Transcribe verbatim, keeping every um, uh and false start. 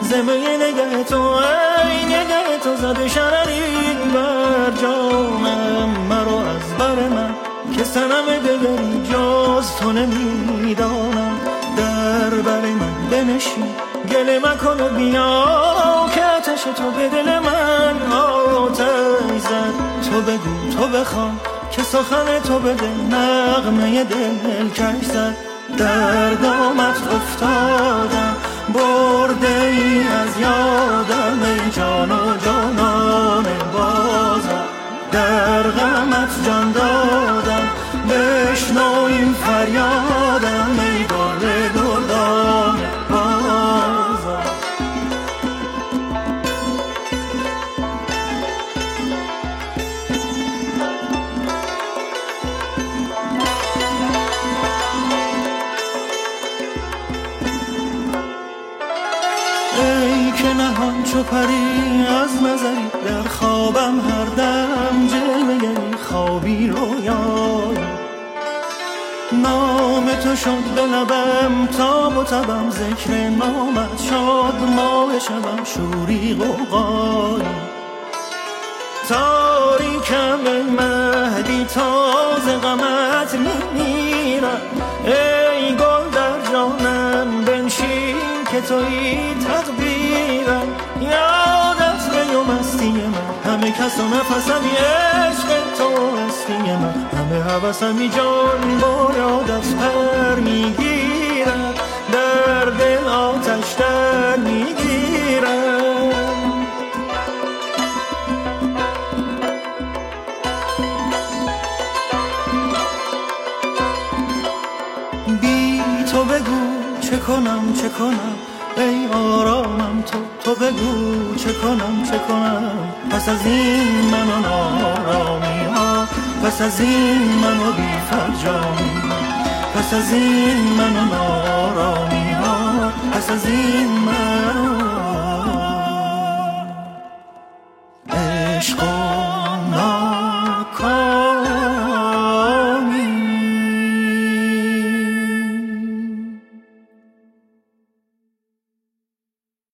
زمه نگه تو ای نگه تو زده شرری بر جانم مرا از بر من که سنم دگری جز تو نمیدانم در بر من بنشین گله مکن و بیا که آتش تو به دل من آتش زد تو بگو تو بخوان که سخن تو به دل نغمه دل کش زد در دامت افتادم برده ای از یادم ای جان و جانان بازم در غمت جان دادم بشنو این فریادم ای گل دردان بازم ای که نهان چو پری از نظری در خوابم هر دم جلوه خوابی رویایی نام تو شد به لبم تاب و تبم ذکر نامت شد ماه شبم شوری غوغایی تاریکم ای مهدی تازه غمت میمیرم ای گل در جانم بنشین که تویی تدبیرم یادت به و مستی من همه کس و نفسمی عشق تو هستی من همه حوثمی جان با یادت پر میگیرم در دل آتش در میگیرم بی تو بگو چه کنم چه کنم ای آرامم تو تو بگو چه کنم چه کنم پس از این من و نارامی ها پس از این من و بی فرجامی پس از این من و نارامی ها پس از این من